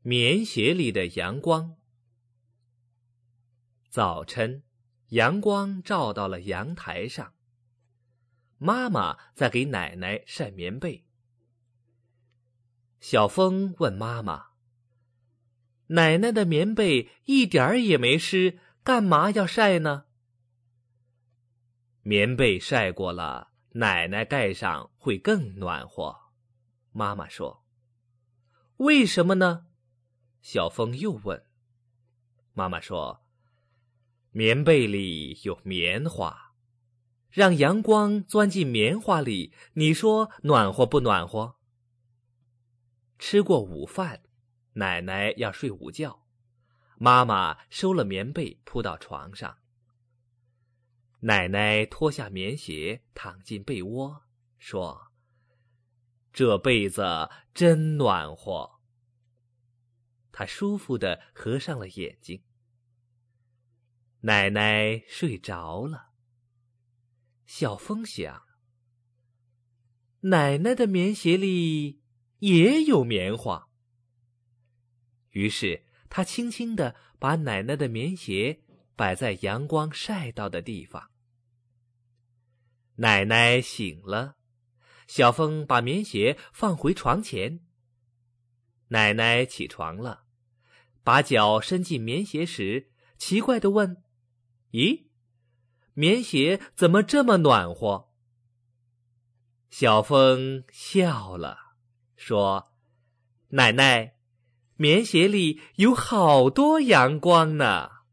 棉鞋里的阳光。早晨，阳光照到了阳台上。妈妈在给奶奶晒棉被。小风问妈妈：“奶奶的棉被一点儿也没湿，干嘛要晒呢？”棉被晒过了，奶奶盖上会更暖和。妈妈说。为什么呢？小风又问。妈妈说，棉被里有棉花，让阳光钻进棉花里，你说暖和不暖和？吃过午饭，奶奶要睡午觉，妈妈收了棉被铺到床上。奶奶脱下棉鞋躺进被窝，说，这被子真暖和。她舒服地合上了眼睛。奶奶睡着了。小风想，奶奶的棉鞋里也有棉花。于是她轻轻地把奶奶的棉鞋摆在阳光晒到的地方。奶奶醒了，小风把棉鞋放回床前。奶奶起床了，把脚伸进棉鞋时，奇怪地问，咦，棉鞋怎么这么暖和？小风笑了，说，奶奶，棉鞋里有好多阳光呢。